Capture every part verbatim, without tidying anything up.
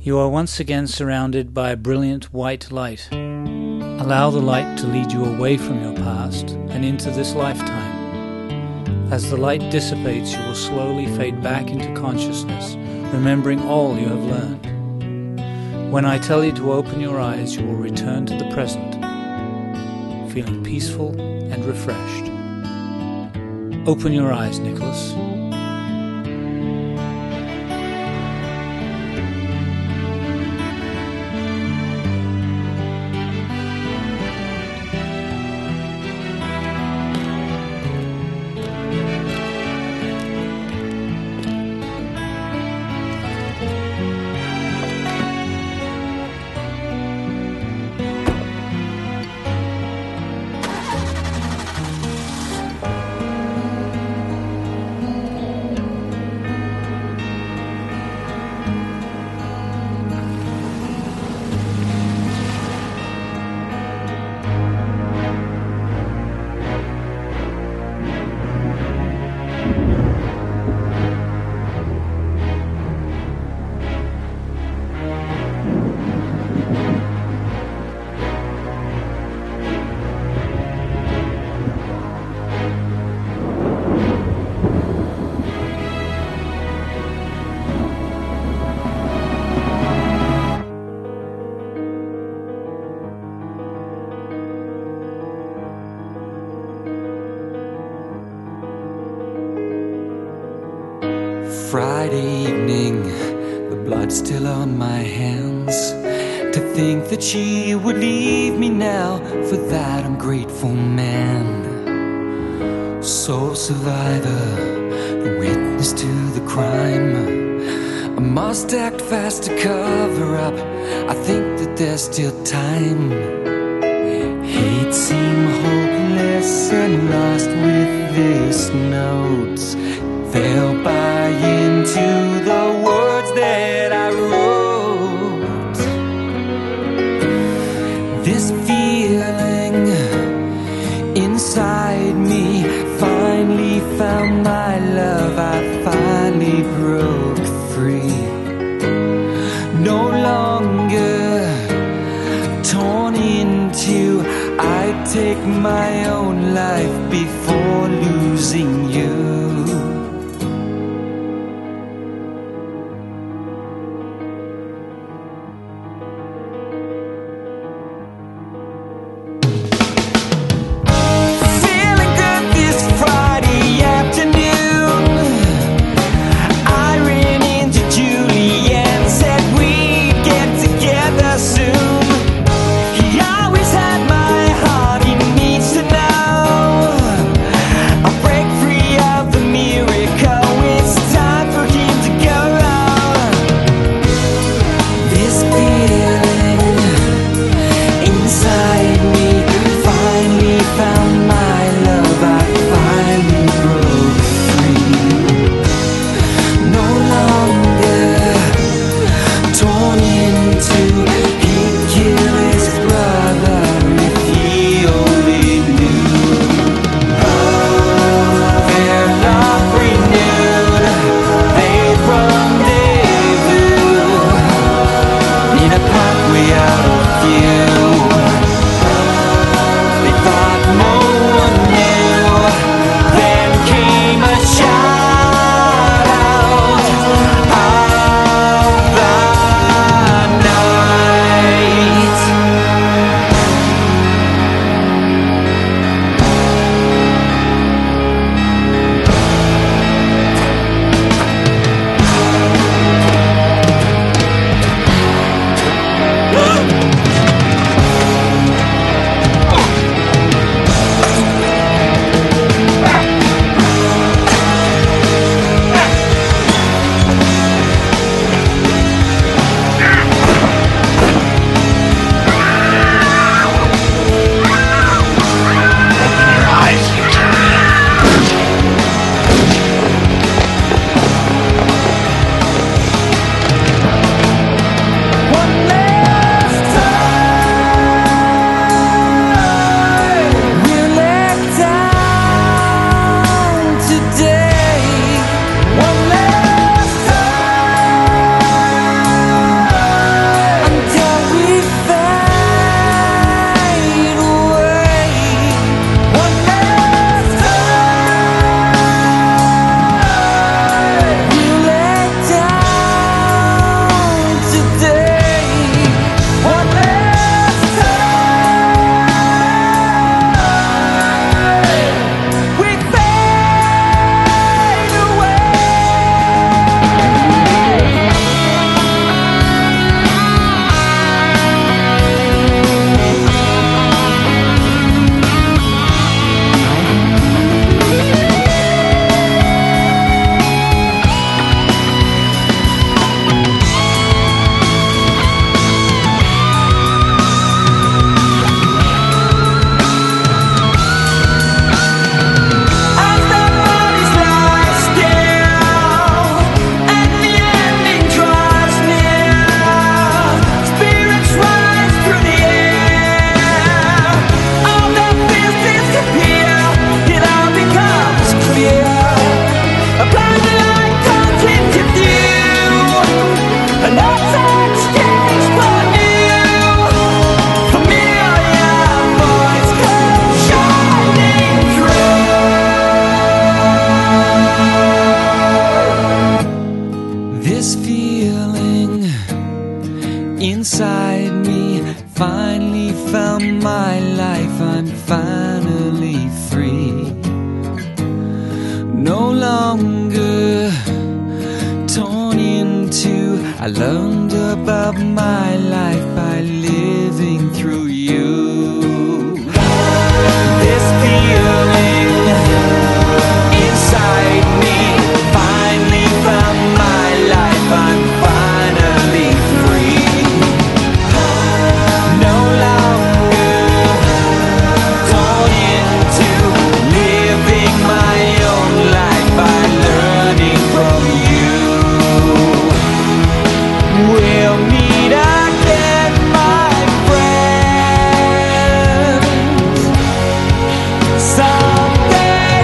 You are once again surrounded by a brilliant white light. Allow the light to lead you away from your past and into this lifetime. As the light dissipates, you will slowly fade back into consciousness, remembering all you have learned. When I tell you to open your eyes, you will return to the present, feeling peaceful and refreshed. Open your eyes, Nicholas. Friday evening, the blood still on my hands. To think that she would leave me now, for that I'm grateful man. Sole survivor, the witness to the crime. I must act fast to cover up, I think that there's still time. Hate seemed hopeless and lost with this note. Fell by into the words that I wrote. This feeling inside me finally found my love. I finally broke free. No longer torn in two, I take my own life before losing you. inside me. Finally found my life, I'm finally free. No longer torn in two. I learned about my life by living through you. This feeling inside me finally found my life, I'm finally free. No longer torn into living my own life by learning from you. We'll meet again, my friends, someday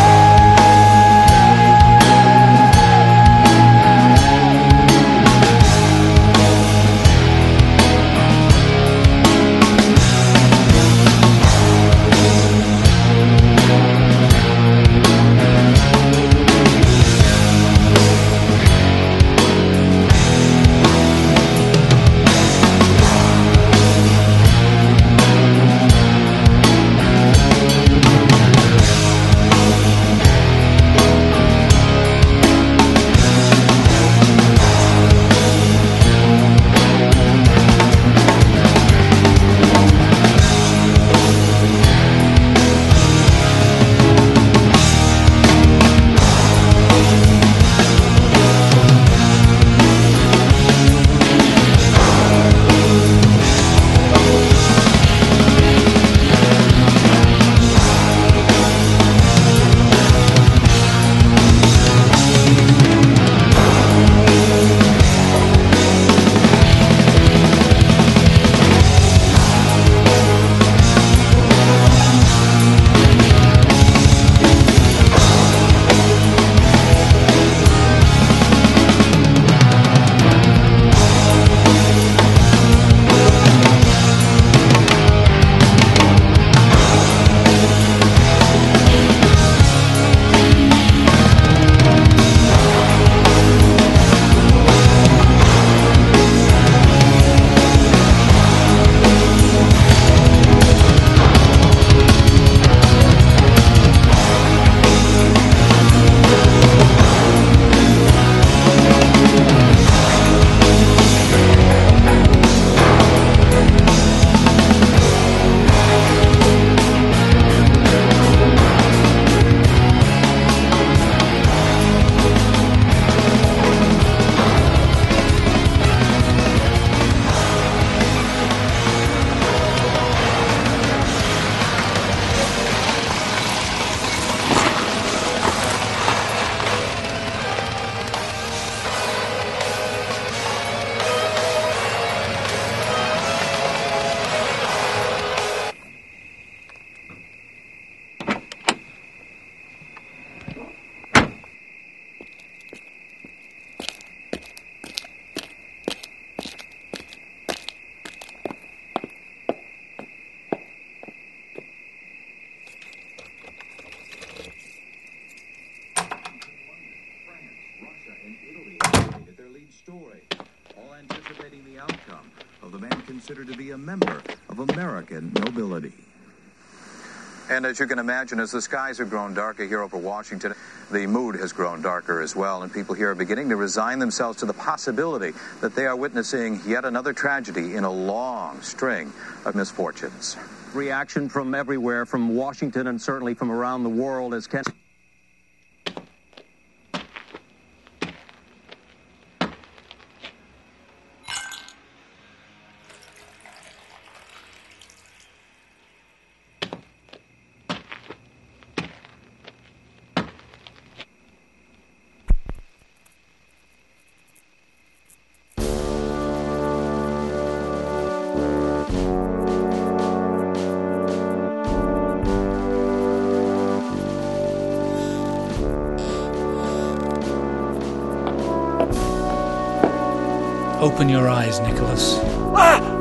story, all anticipating the outcome of the man considered to be a member of American nobility. And as you can imagine, as the skies have grown darker here over Washington, the mood has grown darker as well, and people here are beginning to resign themselves to the possibility that they are witnessing yet another tragedy in a long string of misfortunes. Reaction from everywhere, from Washington and certainly from around the world, as Ken... Open your eyes, Nicholas. Ah!